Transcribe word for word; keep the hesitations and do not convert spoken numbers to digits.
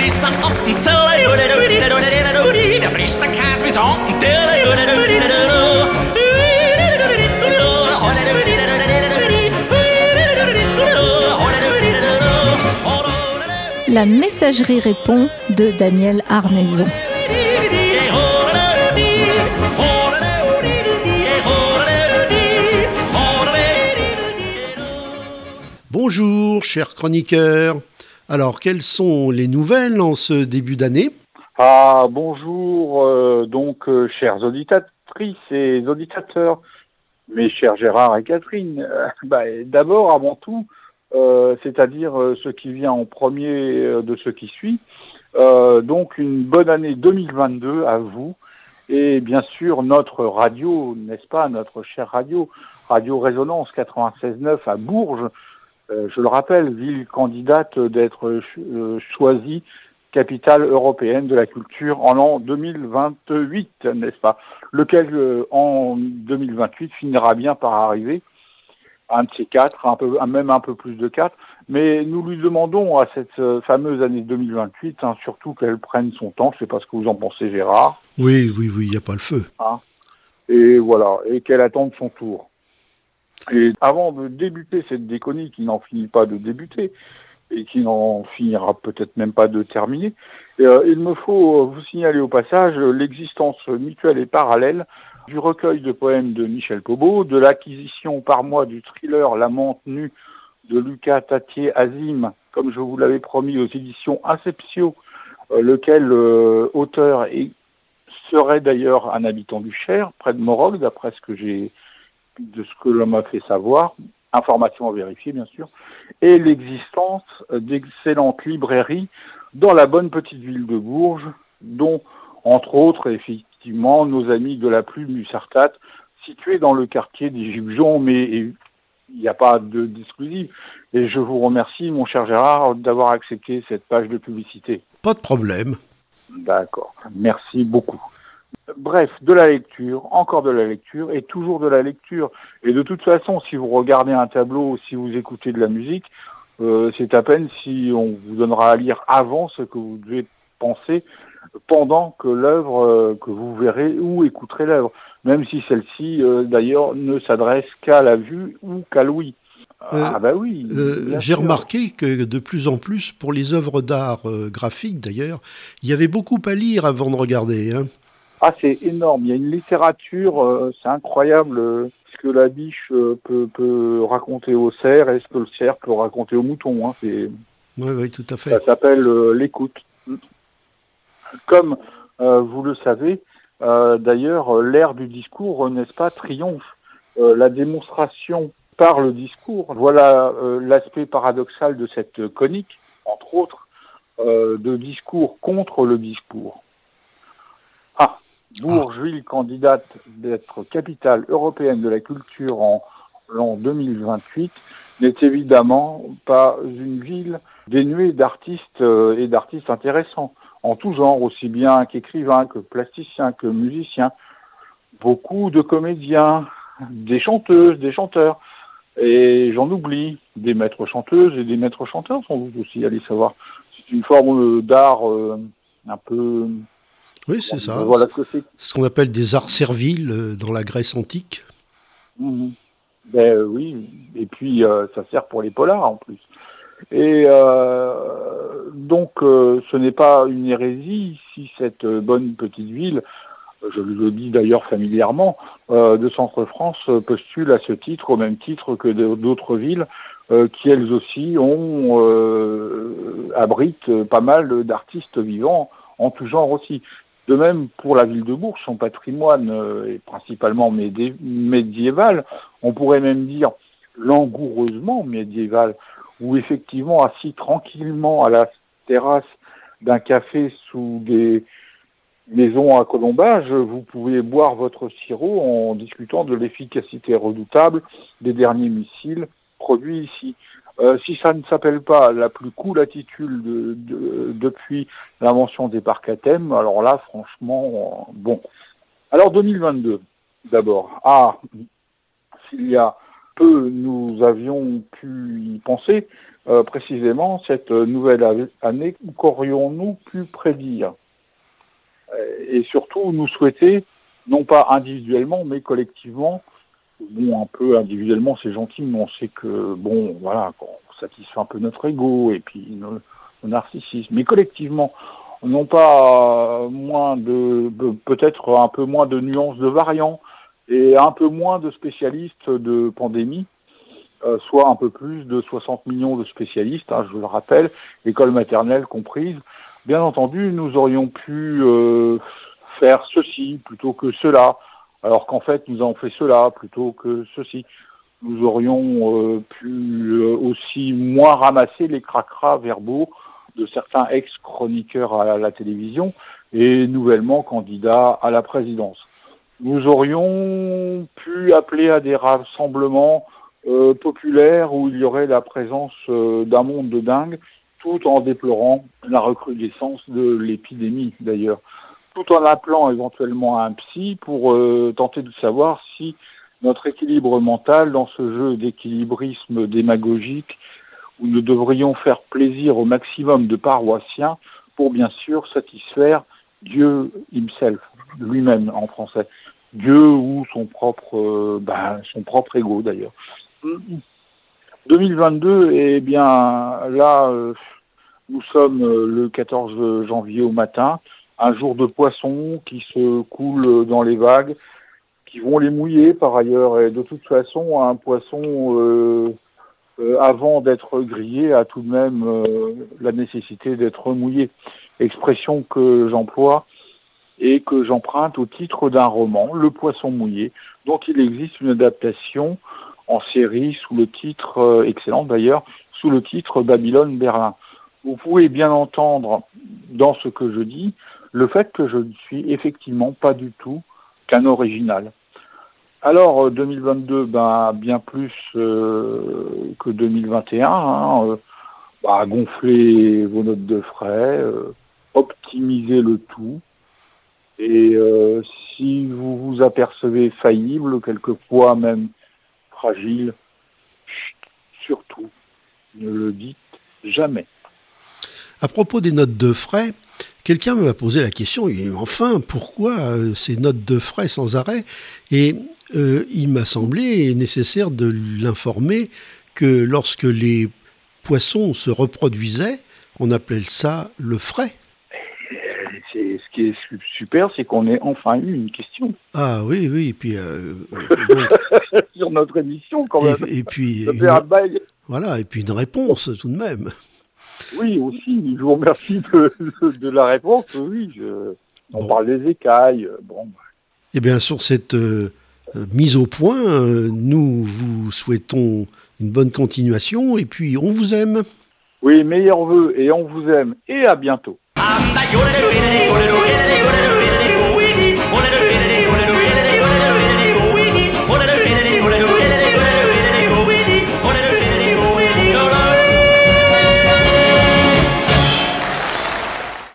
La messagerie répond de Daniel Arnaison. Bonjour, chers chroniqueurs. Alors, quelles sont les nouvelles en ce début d'année ? Ah, bonjour, euh, donc, euh, chères auditrices et auditateurs, mes chers Gérard et Catherine. Euh, bah, d'abord, avant tout, euh, c'est-à-dire euh, ce qui vient en premier euh, de ce qui suit, euh, donc une bonne année deux mille vingt-deux à vous, et bien sûr notre radio, n'est-ce pas, notre chère radio, Radio Résonance quatre-vingt-seize neuf à Bourges. Euh, je le rappelle, ville candidate d'être ch- euh, choisie capitale européenne de la culture en l'an deux mille vingt-huit, n'est-ce pas? Lequel, euh, en deux mille vingt-huit, finira bien par arriver, un de ces quatre, un peu, même un peu plus de quatre. Mais nous lui demandons à cette euh, fameuse année deux mille vingt-huit, hein, surtout qu'elle prenne son temps. Je ne sais pas ce que vous en pensez, Gérard. Oui, oui, oui, il n'y a pas le feu. Hein, et voilà, et qu'elle attende son tour. Et avant de débuter cette déconnie qui n'en finit pas de débuter et qui n'en finira peut-être même pas de terminer, euh, il me faut vous signaler au passage l'existence mutuelle et parallèle du recueil de poèmes de Michel Pobot, de l'acquisition par mois du thriller La Menthe nue de Lucas Tatier-Azim, comme je vous l'avais promis aux éditions Inceptio, euh, lequel euh, auteur est, serait d'ailleurs un habitant du Cher, près de Morog, d'après ce que j'ai de ce que l'on m'a fait savoir, information à vérifier bien sûr, et l'existence d'excellentes librairies dans la bonne petite ville de Bourges, dont, entre autres, effectivement, nos amis de la Plume du Sartat, située dans le quartier des Gibjons, mais il n'y a pas de d'exclusif. Et je vous remercie, mon cher Gérard, d'avoir accepté cette page de publicité. Pas de problème. D'accord, merci beaucoup. Bref, de la lecture, encore de la lecture, et toujours de la lecture. Et de toute façon, si vous regardez un tableau, si vous écoutez de la musique, euh, c'est à peine si on vous donnera à lire avant ce que vous devez penser pendant que l'œuvre, euh, que vous verrez ou écouterez l'œuvre, même si celle-ci, euh, d'ailleurs, ne s'adresse qu'à la vue ou qu'à l'ouïe. Euh, ah bah oui. Euh, j'ai sûr. remarqué que de plus en plus, pour les œuvres d'art euh, graphique d'ailleurs, il y avait beaucoup à lire avant de regarder. Hein. Ah, c'est énorme. Il y a une littérature, euh, c'est incroyable euh, ce que la biche euh, peut, peut raconter au cerf et ce que le cerf peut raconter au mouton. Hein. C'est, oui, oui, tout à fait. Ça s'appelle euh, l'écoute. Comme euh, vous le savez, euh, d'ailleurs, l'ère du discours, n'est-ce pas, triomphe. Euh, la démonstration par le discours, voilà euh, l'aspect paradoxal de cette conique, entre autres, euh, de discours contre le discours. Ah, Bourges-Ville candidate d'être capitale européenne de la culture en l'an deux mille vingt-huit n'est évidemment pas une ville dénuée d'artistes et d'artistes intéressants, en tout genre, aussi bien qu'écrivains, que plasticiens, que musiciens. Beaucoup de comédiens, des chanteuses, des chanteurs, et j'en oublie, des maîtres chanteuses et des maîtres chanteurs sans doute aussi, allez savoir. C'est une forme d'art euh, un peu... Oui, c'est ça. Voilà ce que c'est. Ce qu'on appelle des arts serviles dans la Grèce antique. Mmh. Ben euh, oui, et puis euh, ça sert pour les polars en plus. Et euh, donc euh, ce n'est pas une hérésie si cette bonne petite ville, je le dis d'ailleurs familièrement, euh, de Centre-France postule à ce titre, au même titre que d'autres villes euh, qui elles aussi ont euh, abritent pas mal d'artistes vivants en tout genre aussi. De même, pour la ville de Bourges, son patrimoine euh, est principalement médi- médiéval, on pourrait même dire langoureusement médiéval, où effectivement, assis tranquillement à la terrasse d'un café sous des maisons à colombage, vous pouvez boire votre sirop en discutant de l'efficacité redoutable des derniers missiles produits ici. Euh, si ça ne s'appelle pas la plus cool attitude de, de, depuis l'invention des parcs à thème, alors là, franchement, euh, bon. Alors deux mille vingt-deux, d'abord. Ah, s'il y a peu, nous avions pu y penser, euh, précisément cette nouvelle année qu'aurions-nous pu prédire? Et surtout nous souhaiter, non pas individuellement, mais collectivement. Bon, un peu individuellement, c'est gentil, mais on sait que, bon, voilà, on satisfait un peu notre ego et puis nos, nos narcissisme. Mais collectivement, non pas moins de, de, peut-être un peu moins de nuances de variants et un peu moins de spécialistes de pandémie, euh, soit un peu plus de soixante millions de spécialistes, hein, je le rappelle, école maternelle comprise. Bien entendu, nous aurions pu euh, faire ceci plutôt que cela, alors qu'en fait, nous avons fait cela plutôt que ceci. Nous aurions euh, pu euh, aussi moins ramasser les cracras verbaux de certains ex-chroniqueurs à la, la télévision et nouvellement candidats à la présidence. Nous aurions pu appeler à des rassemblements euh, populaires où il y aurait la présence euh, d'un monde de dingue, tout en déplorant la recrudescence de l'épidémie d'ailleurs, tout en appelant éventuellement à un psy pour euh, tenter de savoir si notre équilibre mental dans ce jeu d'équilibrisme démagogique où nous devrions faire plaisir au maximum de paroissiens pour bien sûr satisfaire Dieu himself, lui-même en français. Dieu ou son propre, euh, ben, son propre ego d'ailleurs. deux mille vingt-deux, eh bien là, euh, nous sommes le quatorze janvier au matin, un jour de poissons qui se coulent dans les vagues, qui vont les mouiller par ailleurs. Et de toute façon, un poisson, euh, euh, avant d'être grillé, a tout de même euh, la nécessité d'être mouillé. Expression que j'emploie et que j'emprunte au titre d'un roman, Le Poisson mouillé, dont il existe une adaptation en série sous le titre, euh, excellent d'ailleurs, sous le titre Babylone Berlin. Vous pouvez bien entendre dans ce que je dis le fait que je ne suis effectivement pas du tout qu'un original. Alors, deux mille vingt-deux, ben, bien plus euh, que deux mille vingt et un, hein, euh, bah, gonflez vos notes de frais, euh, optimisez le tout, et euh, si vous vous apercevez faillible, quelquefois même fragile, chut, surtout, ne le dites jamais. À propos des notes de frais, quelqu'un m'a posé la question, enfin, pourquoi euh, ces notes de frais sans arrêt? Et euh, il m'a semblé nécessaire de l'informer que lorsque les poissons se reproduisaient, on appelait ça le frais. C'est, ce qui est super, c'est qu'on ait enfin eu une question. Ah oui, oui, et puis... Euh, donc, sur notre émission, quand même. Et, et puis... Ça fait un bail. Voilà, et puis une réponse, tout de même. Oui, aussi, je vous remercie de, de, de la réponse, oui, je, on bon. parle des écailles, bon. Eh bien, sur cette euh, mise au point, euh, nous vous souhaitons une bonne continuation, et puis on vous aime. Oui, meilleurs vœux, et on vous aime, et à bientôt.